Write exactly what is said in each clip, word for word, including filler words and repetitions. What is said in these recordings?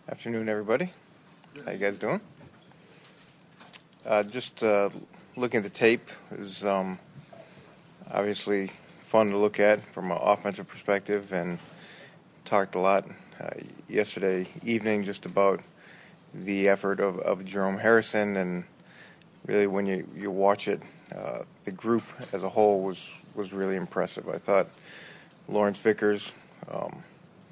Afternoon, everybody. How you guys doing? Uh, just uh, looking at the tape. It was um, obviously fun to look at from an offensive perspective, and talked a lot uh, yesterday evening just about the effort of, of Jerome Harrison, and really when you, you watch it, uh, the group as a whole was, was really impressive. I thought Lawrence Vickers um,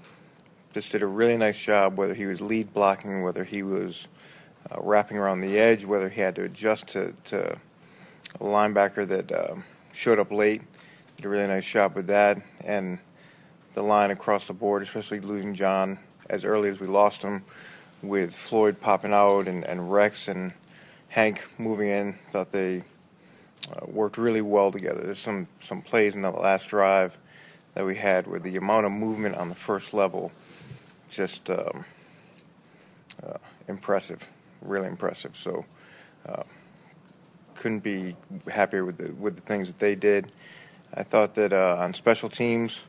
just did a really nice job, whether he was lead blocking, whether he was uh, wrapping around the edge, whether he had to adjust to, to a linebacker that uh, showed up late. Did a really nice job with that. And the line across the board, especially losing John as early as we lost him, with Floyd popping out and, and Rex and Hank moving in, thought they uh, worked really well together. There's some, some plays in the last drive that we had where the amount of movement on the first level just um, uh, impressive, really impressive. So uh, couldn't be happier with the with the things that they did. I thought that uh, on special teams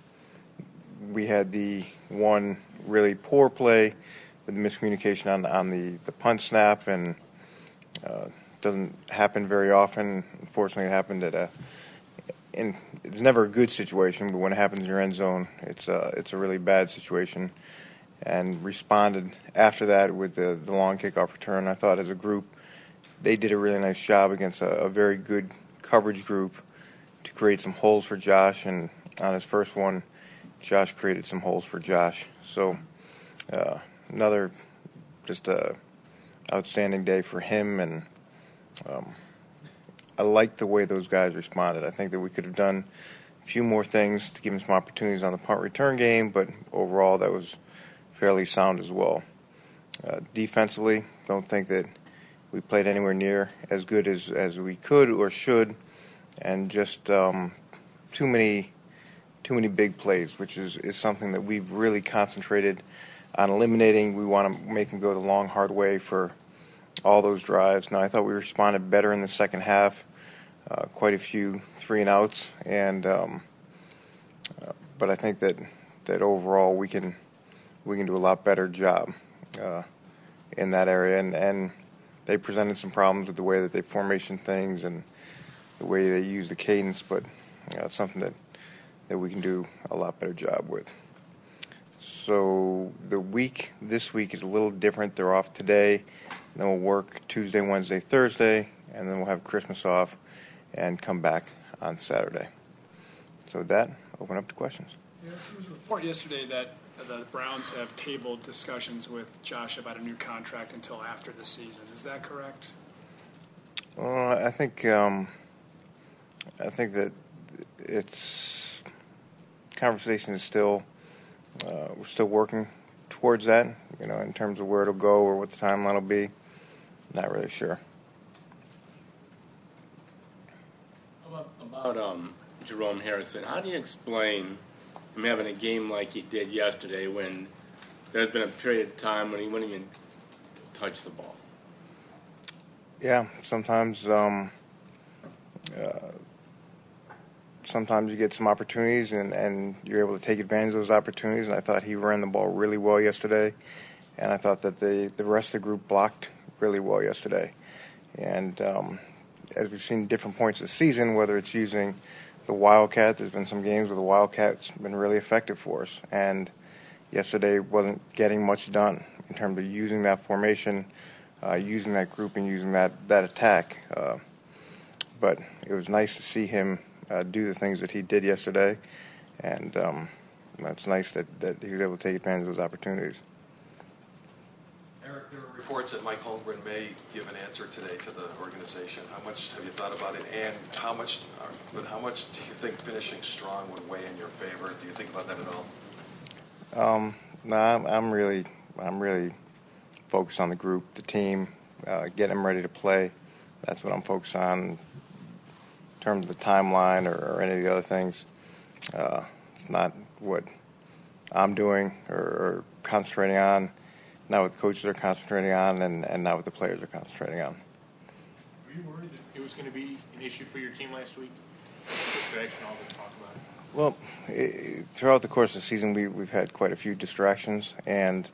we had the one really poor play with the miscommunication on on the, the punt snap, and uh, doesn't happen very often. Unfortunately, it happened at a in it's never a good situation, but when it happens in your end zone, it's a, it's a really bad situation. And responded after that with the, the long kickoff return. I thought as a group they did a really nice job against a, a very good coverage group to create some holes for Josh, and on his first one, Josh created some holes for Josh. So uh, another just a outstanding day for him, and um, I like the way those guys responded. I think that we could have done a few more things to give him some opportunities on the punt return game, but overall that was fairly sound as well. Uh, defensively, don't think that we played anywhere near as good as, as we could or should, and just um, too many too many big plays, which is, is something that we've really concentrated on eliminating. We want to make them go the long, hard way for all those drives. Now, I thought we responded better in the second half, uh, quite a few three and outs, and um, uh, but I think that that overall we can. we can do a lot better job uh, in that area. And, and they presented some problems with the way that they formation things and the way they use the cadence, but you know, it's something that, that we can do a lot better job with. So the week, this week is a little different. They're off today, then we'll work Tuesday, Wednesday, Thursday, and then we'll have Christmas off and come back on Saturday. So with that, open up to questions. Yeah, there was a report yesterday that the Browns have tabled discussions with Josh about a new contract until after the season. Is that correct? Well, I think um, I think that it's conversation is still uh, we're still working towards that. You know, in terms of where it'll go or what the timeline will be, not really sure. About, about um, Jerome Harrison, how do you explain him having a game like he did yesterday when there's been a period of time when he wouldn't even touch the ball? Yeah, sometimes um, uh, sometimes you get some opportunities and, and you're able to take advantage of those opportunities, and I thought he ran the ball really well yesterday, and I thought that the, the rest of the group blocked really well yesterday. And um, as we've seen different points this season, whether it's using the Wildcat, there's been some games where the Wildcat's been really effective for us, and yesterday wasn't getting much done in terms of using that formation, uh, using that group, and using that, that attack. Uh, but it was nice to see him uh, do the things that he did yesterday, and um, it's nice that, that he was able to take advantage of those opportunities. Eric, there are reports that Mike Holmgren may give an answer today to the organization. How much have you thought about it, and how much, but how much do you think finishing strong would weigh in your favor? Do you think about that at all? Um, no, I'm, I'm really, I'm really focused on the group, the team, uh, getting them ready to play. That's what I'm focused on. In terms of the timeline or, or any of the other things, uh, it's not what I'm doing or, or concentrating on. Not what the coaches are concentrating on, and, and not what the players are concentrating on. Were you worried that it was going to be an issue for your team last week? Distraction, all the talk about it. Well, it, throughout the course of the season, we, we've had quite a few distractions, and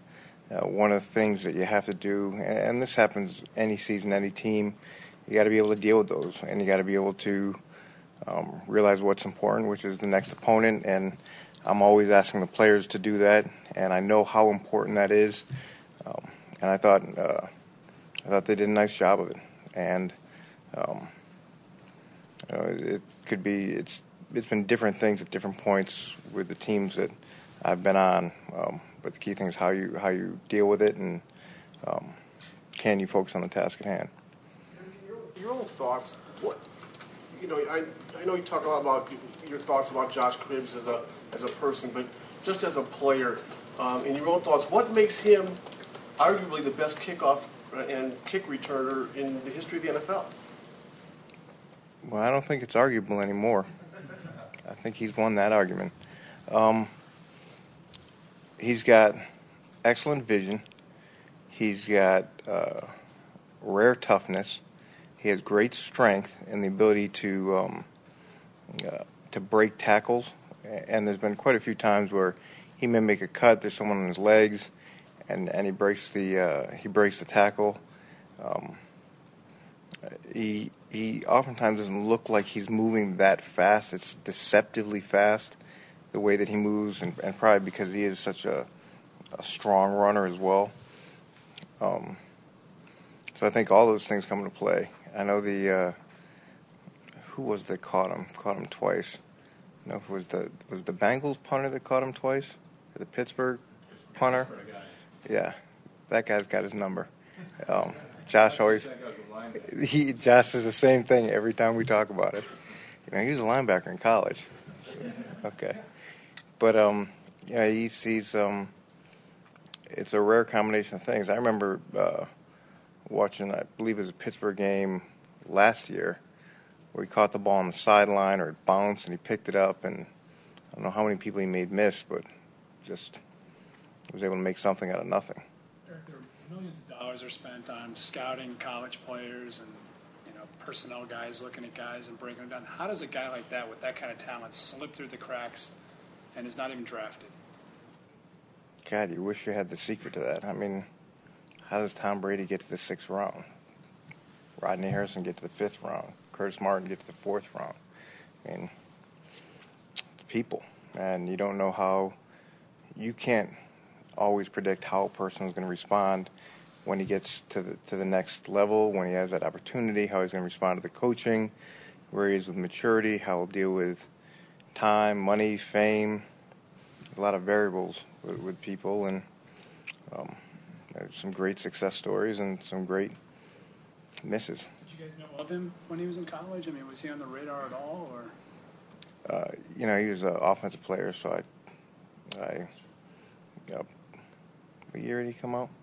uh, one of the things that you have to do, and this happens any season, any team, you got to be able to deal with those, and you got to be able to um, realize what's important, which is the next opponent. And I'm always asking the players to do that, and I know how important that is. Um, and I thought uh, I thought they did a nice job of it. And um, you know, it could be it's it's been different things at different points with the teams that I've been on. Um, but the key thing is how you how you deal with it, and um, can you focus on the task at hand. Your, your own thoughts. What you know, I I know you talk a lot about your thoughts about Josh Cribbs as a as a person, but just as a player, um, in your own thoughts, what makes him arguably the best kickoff and kick returner in the history of the N F L? Well, I don't think it's arguable anymore. I think he's won that argument. Um, he's got excellent vision. He's got uh, rare toughness. He has great strength and the ability to um, uh, to break tackles. And there's been quite a few times where he may make a cut. There's someone on his legs, and, and he breaks the uh, he breaks the tackle. Um, he he oftentimes doesn't look like he's moving that fast. It's deceptively fast, the way that he moves, and, and probably because he is such a, a strong runner as well. Um, so I think all those things come into play. I know the uh, who was that caught him? Caught him twice. I don't know if it was the was the Bengals punter that caught him twice, or the Pittsburgh punter. Yeah, that guy's got his number. Um, Josh always he Josh does the same thing every time we talk about it. You know, he was a linebacker in college. Okay, but um, yeah, he's he's um, it's a rare combination of things. I remember uh, watching, I believe it was a Pittsburgh game last year, where he caught the ball on the sideline or it bounced and he picked it up, and I don't know how many people he made miss, but just was able to make something out of nothing. There, there are millions of dollars are spent on scouting college players and you know personnel guys looking at guys and breaking them down. How does a guy like that with that kind of talent slip through the cracks and is not even drafted? God, you wish you had the secret to that. I mean, how does Tom Brady get to the sixth round? Rodney Harrison get to the fifth round? Curtis Martin get to the fourth round? I mean, it's people, and you don't know how. You can't always predict how a person is going to respond when he gets to the to the next level, when he has that opportunity, how he's going to respond to the coaching, where he is with maturity, how he'll deal with time, money, fame. A lot of variables with, with people, and um, there's some great success stories and some great misses. Did you guys know of him when he was in college? I mean, was he on the radar at all, or? Uh, you know, he was an offensive player, so I, I, uh, what year did he come out?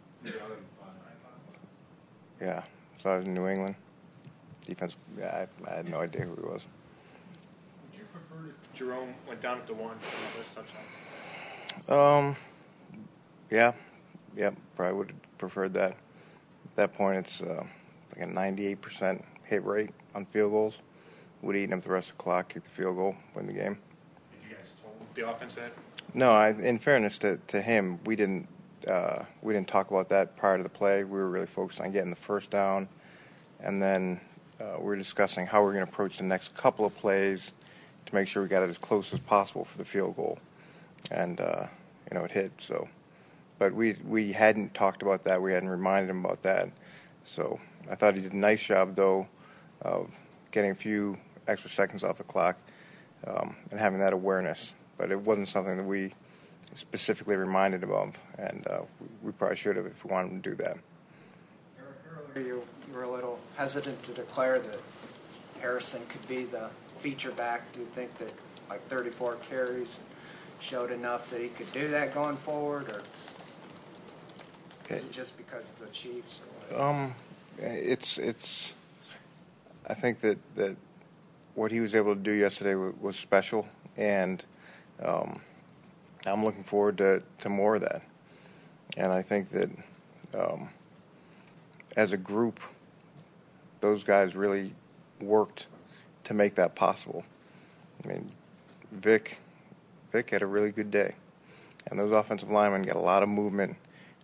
Yeah, so I was in New England. Defense, yeah, I, I had no idea who he was. Would you prefer if Jerome went down at the one on the first touchdown? Um, yeah, yeah, probably would have preferred that. At that point, it's uh, like a ninety-eight percent hit rate on field goals. Would eat up the rest of the clock, kick the field goal, win the game. Did you guys told the offense that? No, I, in fairness to, to him, we didn't uh, we didn't talk about that prior to the play. We were really focused on getting the first down, and then uh, we were discussing how we we're going to approach the next couple of plays to make sure we got it as close as possible for the field goal. And uh, you know, it hit. So, but we we hadn't talked about that. We hadn't reminded him about that. So I thought he did a nice job, though, of getting a few extra seconds off the clock um, and having that awareness. But it wasn't something that we specifically reminded him of, and uh, we, we probably should have if we wanted him to do that. Earlier, you, you were a little hesitant to declare that Harrison could be the feature back. Do you think that like thirty-four carries showed enough that he could do that going forward, or is it just because of the Chiefs? Or what? Um, it's it's. I think that, that what he was able to do yesterday was, was special, and um, I'm looking forward to, to more of that. And I think that um, as a group, those guys really worked to make that possible. I mean, Vic, Vic had a really good day, and those offensive linemen got a lot of movement, and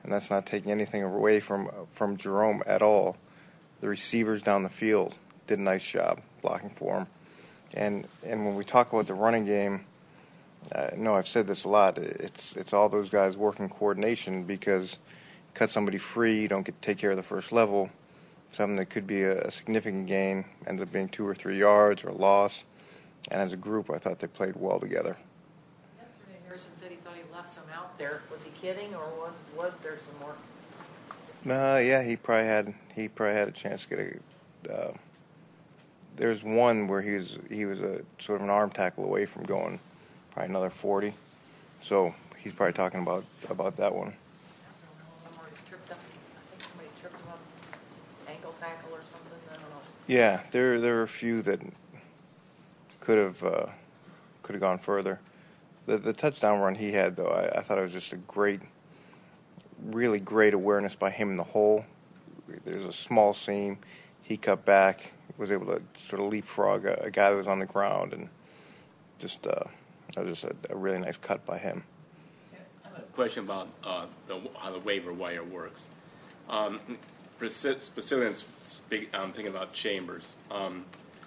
and that's not taking anything away from from Jerome at all. The receivers down the field did a nice job blocking for him. And and when we talk about the running game, uh, no, I've said this a lot. It's it's all those guys working coordination, because you cut somebody free, you don't get to take care of the first level. Something that could be a, a significant gain ends up being two or three yards or a loss. And as a group, I thought they played well together. Yesterday, Harrison said he thought he left some out there. Was he kidding, or was was there some more? No, uh, yeah, he probably had he probably had a chance to get a. Uh, there's one where he was he was a sort of an arm tackle away from going probably another forty. So he's probably talking about about that one. Or he's tripped up. I think somebody tripped him up, ankle tackle or something. I don't know. Yeah, there there were a few that could have uh, could have gone further. The the touchdown run he had, though, I, I thought it was just a great, really great awareness by him in the hole. There's a small seam. He cut back, was able to sort of leapfrog a, a guy that was on the ground, and just uh, that was just a, a really nice cut by him. I have a question about uh, the, how the waiver wire works. Um, specifically, speak, I'm thinking about Chambers. Um,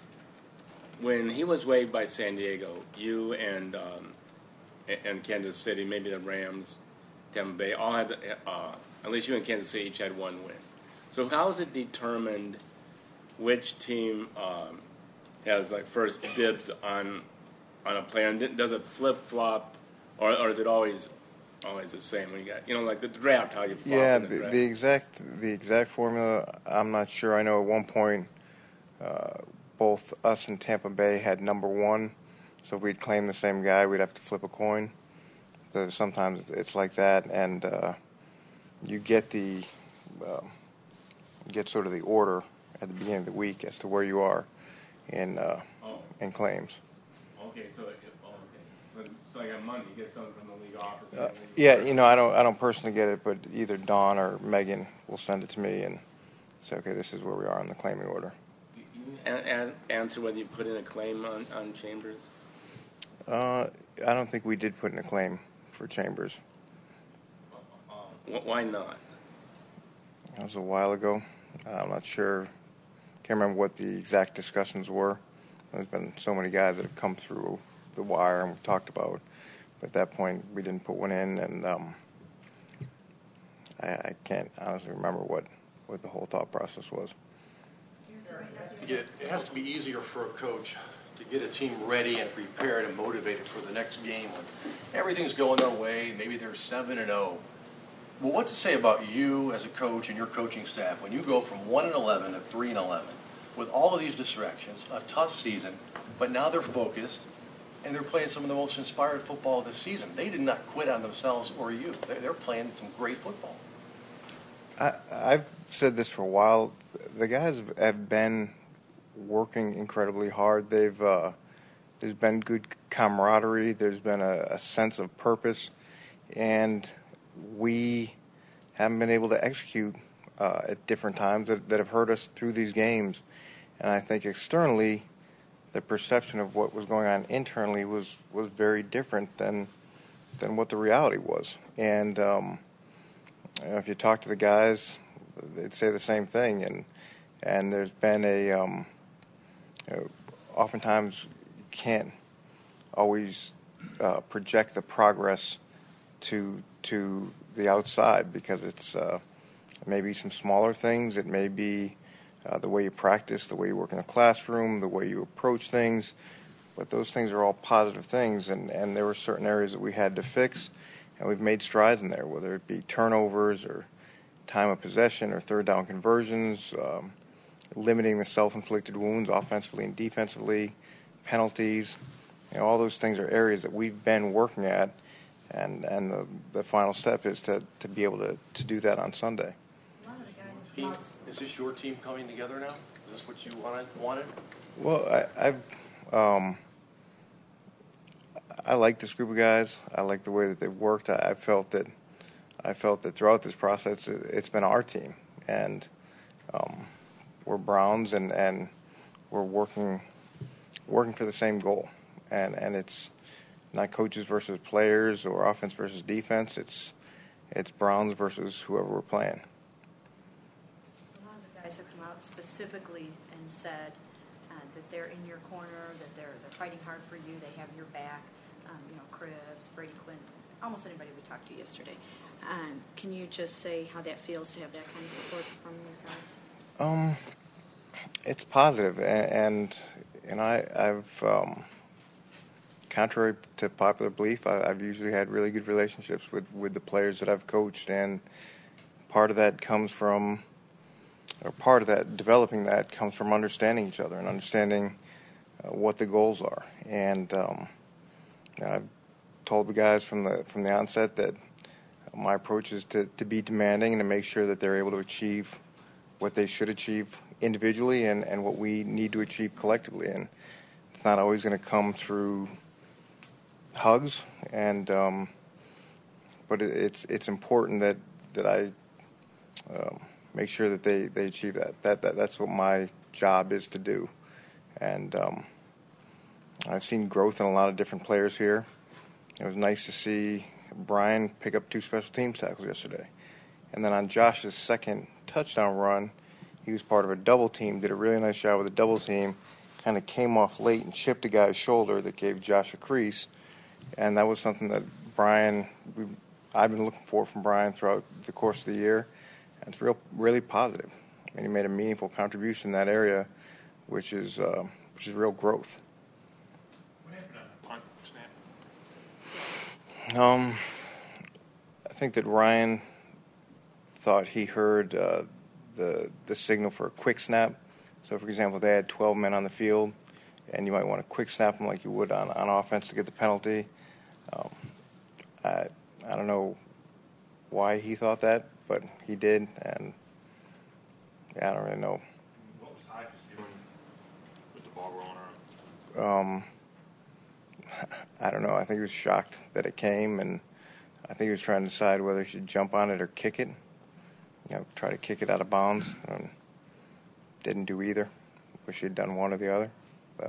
when he was waived by San Diego, you and um, and Kansas City, maybe the Rams, Tampa Bay, all had, uh, at least you and Kansas City each had one win. So how is it determined which team um, has like first dibs on on a player? And does it flip flop, or, or is it always always the same when you got, you know, like the draft, how you flop? Yeah, in the, the, draft? the exact the exact formula, I'm not sure. I know at one point uh, both us and Tampa Bay had number one, so if we'd claim the same guy, we'd have to flip a coin. So sometimes it's like that, and uh, you get the uh, get sort of the order at the beginning of the week as to where you are in uh, oh. in claims. Okay, so it, oh, okay, so so like on Monday, you get something from the league office. Uh, and then yeah, you know, I don't I don't personally get it, but either Don or Megan will send it to me and say, okay, this is where we are on the claiming order. Can you a- a- answer whether you put in a claim on, on Chambers? Uh, I don't think we did put in a claim for Chambers. Uh, wh- why not? That was a while ago. I'm not sure. Can't remember what the exact discussions were. There's been so many guys that have come through the wire and we've talked about. But at that point, we didn't put one in, and um, I, I can't honestly remember what, what the whole thought process was. It it has to be easier for a coach to get a team ready and prepared and motivated for the next game when everything's going their way. Maybe they're seven and zero. Well, what to say about you as a coach and your coaching staff when you go from one and eleven to three and eleven with all of these distractions, a tough season, but now they're focused and they're playing some of the most inspired football of the season. They did not quit on themselves or you. They're, they're playing some great football. I, I've said this for a while. The guys have been working incredibly hard. They've uh, there's been good camaraderie. There's been a, a sense of purpose, and we haven't been able to execute uh, at different times that, that have hurt us through these games. And I think externally, the perception of what was going on internally was, was very different than than what the reality was. And um, you know, if you talk to the guys, they'd say the same thing. And and there's been a um, you know, oftentimes you can't always uh, project the progress to to the outside because it's uh, maybe some smaller things. It may be uh, the way you practice, the way you work in the classroom, the way you approach things. But those things are all positive things, and, and there were certain areas that we had to fix, and we've made strides in there, whether it be turnovers or time of possession or third down conversions, um, limiting the self-inflicted wounds offensively and defensively, penalties. You know, all those things are areas that we've been working at, and and the, the final step is to, to be able to, to do that on Sunday. Team, is this your team coming together now? Is this what you wanted? wanted? Well, I, I've um, I like this group of guys. I like the way that they've worked. I, I felt that I felt that throughout this process, it, it's been our team, and um, we're Browns, and, and we're working working for the same goal, and and it's not coaches versus players or offense versus defense. It's it's Browns versus whoever we're playing. A lot of the guys have come out specifically and said uh, that they're in your corner, that they're they're fighting hard for you, they have your back. Um, you know, Cribbs, Brady Quinn, almost anybody we talked to yesterday. Um, can you just say how that feels to have that kind of support from your guys? Um, it's positive, and, and you know, I, I've, um, contrary to popular belief, I, I've usually had really good relationships with, with the players that I've coached, and part of that comes from, or part of that, developing that comes from understanding each other and understanding uh, what the goals are. And um, you know, I've told the guys from the from the onset that my approach is to, to be demanding and to make sure that they're able to achieve what they should achieve individually and, and what we need to achieve collectively. And it's not always going to come through hugs, and um, but it, it's it's important that that I um, make sure that they, they achieve that. That that that's what my job is to do. And um, I've seen growth in a lot of different players here. It was nice to see Brian pick up two special teams tackles yesterday. And then on Josh's second touchdown run, he was part of a double team, did a really nice job with a double team, kind of came off late and chipped a guy's shoulder that gave Josh a crease. And that was something that Brian, we, I've been looking for from Brian throughout the course of the year. And it's real, really positive. And he made a meaningful contribution in that area, which is uh, which is real growth. What happened on the punt snap? Um, I think that Ryan thought he heard uh, the the signal for a quick snap. So, for example, they had twelve men on the field, and you might want to quick snap them like you would on, on offense to get the penalty. Um, I I don't know why he thought that, but he did, and yeah, I don't really know. What was Hodges doing with the ball rolling around? Um, I don't know. I think he was shocked that it came, and I think he was trying to decide whether he should jump on it or kick it. You know, try to kick it out of bounds. And didn't do either. Wish he'd done one or the other, but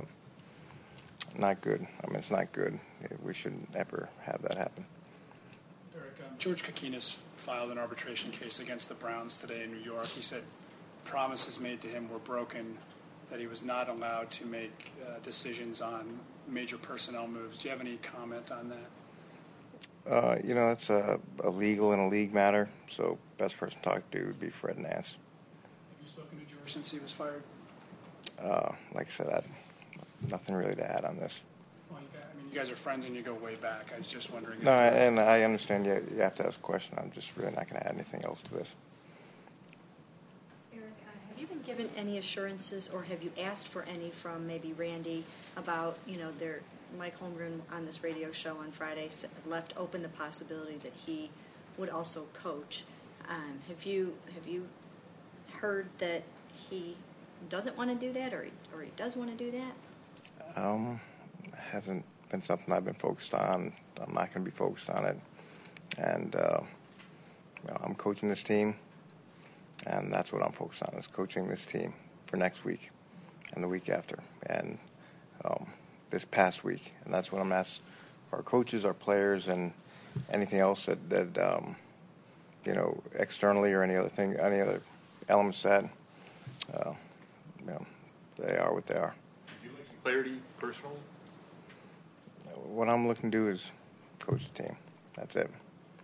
not good. I mean, it's not good. We shouldn't ever have that happen. Eric, um, George Kokinis filed an arbitration case against the Browns today in New York. He said promises made to him were broken, that he was not allowed to make uh, decisions on major personnel moves. Do you have any comment on that? Uh, you know, that's a, a legal and a league matter, so best person to talk to would be Fred Nance. Have you spoken to George since he was fired? Uh, like I said, I nothing really to add on this. Well, you guys, I mean, you guys are friends and you go way back. I was just wondering. No, if and I understand you, you have to ask a question. I'm just really not going to add anything else to this. Eric, uh, have you been given any assurances, or have you asked for any from maybe Randy about, you know, their Mike Holmgren on this radio show on Friday left open the possibility that he would also coach. Um, have you have you heard that he doesn't want to do that, or he, or he does want to do that? Um, hasn't been something I've been focused on. I'm not going to be focused on it. And uh, you know, I'm coaching this team, and that's what I'm focused on, is coaching this team for next week and the week after. And um, this past week, and that's what I'm asking our coaches, our players, and anything else that, that um, you know, externally or any other thing, any other elements that, uh, you know, they are what they are. Did you like some clarity personally? What I'm looking to do is coach the team. That's it.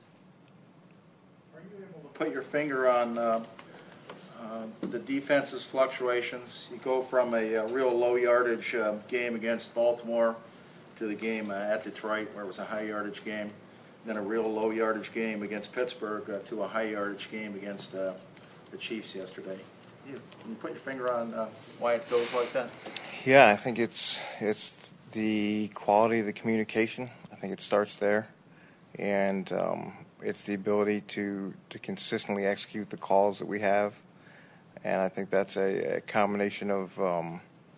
Are you able to put your finger on uh, uh, the defense's fluctuations? You go from a, a real low yardage uh, game against Baltimore to the game uh, at Detroit, where it was a high yardage game, then a real low yardage game against Pittsburgh uh, to a high yardage game against uh, the Chiefs yesterday. You, can you put your finger on uh, why it goes like that? Yeah, I think it's it's the quality of the communication. I think it starts there, and um, it's the ability to to consistently execute the calls that we have, and I think that's a, a combination of um,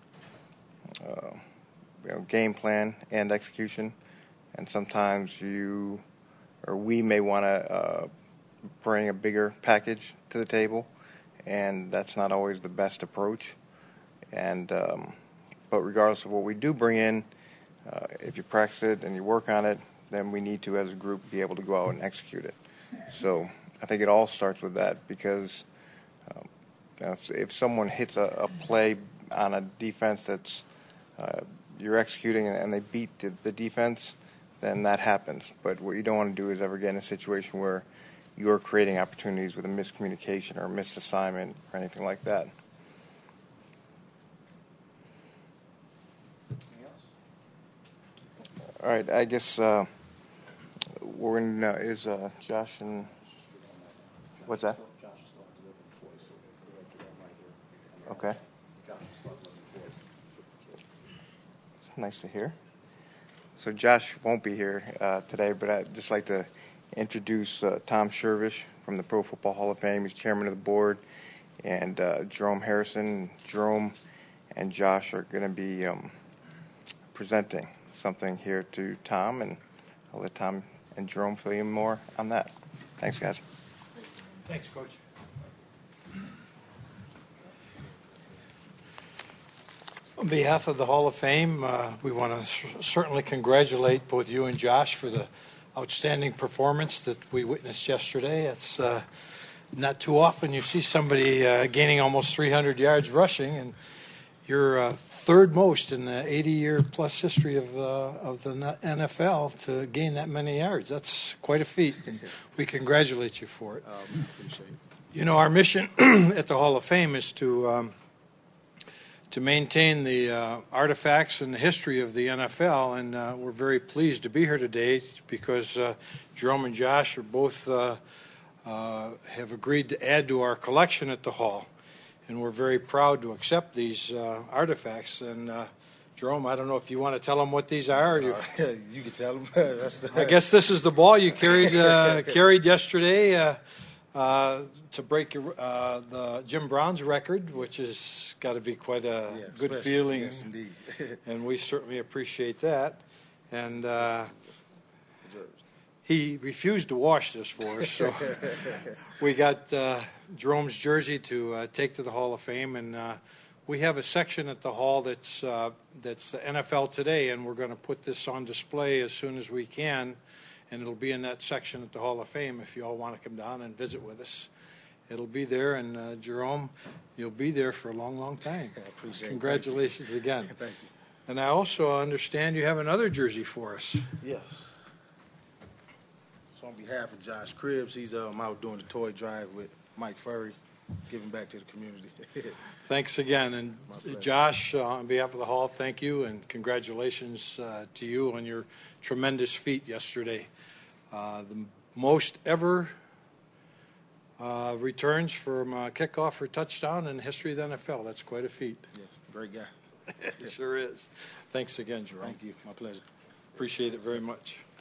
uh, you know, game plan and execution, and sometimes you or we may want to uh, bring a bigger package to the table, and that's not always the best approach. And um, but regardless of what we do bring in, uh, if you practice it and you work on it, then we need to, as a group, be able to go out and execute it. So I think it all starts with that because um, you know, if, if someone hits a, a play on a defense that's uh, you're executing and they beat the, the defense, then that happens. But what you don't want to do is ever get in a situation where you're creating opportunities with a miscommunication or a misassignment or anything like that. All right, I guess uh, we're in, uh, is uh, Josh and, what's that? Okay. Nice to hear. So Josh won't be here uh, today, but I'd just like to introduce uh, Tom Shervish from the Pro Football Hall of Fame. He's chairman of the board, and uh, Jerome Harrison. Jerome and Josh are going to be um, presenting something here to Tom, and I'll let Tom and Jerome fill you more on that. Thanks, guys. Thanks, Coach. On behalf of the Hall of Fame, uh, we want to c- certainly congratulate both you and Josh for the outstanding performance that we witnessed yesterday. It's uh, not too often you see somebody uh, gaining almost three hundred yards rushing, and you're uh, third most in the eighty-year plus history of, uh, of the N F L to gain that many yards. That's quite a feat, and we congratulate you for it. Um, appreciate it. You know, our mission at the Hall of Fame is to um, to maintain the uh, artifacts and the history of the N F L, and uh, we're very pleased to be here today because uh, Jerome and Josh are both uh, uh, have agreed to add to our collection at the Hall, and we're very proud to accept these uh, artifacts. And uh, Jerome, I don't know if you want to tell them what these are. Or you, uh, you can tell them. That's the I guess this is the ball you carried uh, carried yesterday. Uh, Uh, to break your, uh, the Jim Brown's record, which has got to be quite a yeah, good special. feeling. Yes, indeed. And we certainly appreciate that. And uh, he refused to wash this for us, so we got uh, Jerome's jersey to uh, take to the Hall of Fame, and uh, we have a section at the Hall that's uh, that's the N F L Today, and we're going to put this on display as soon as we can. And it'll be in that section at the Hall of Fame if you all want to come down and visit with us. It'll be there, and uh, Jerome, you'll be there for a long, long time. I appreciate Congratulations it. again. Thank you. And I also understand you have another jersey for us. Yes. So on behalf of Josh Cribbs, he's um, out doing the toy drive with Mike Furry, giving back to the community. Thanks again. And Josh, uh, on behalf of the Hall, thank you, and congratulations uh, to you on your tremendous feat yesterday. Uh, the most ever uh, returns from uh, kickoff or touchdown in the history of the N F L. That's quite a feat. Yes, great guy. It sure is. Thanks again, Jerome. Thank you. My pleasure. Appreciate it very much.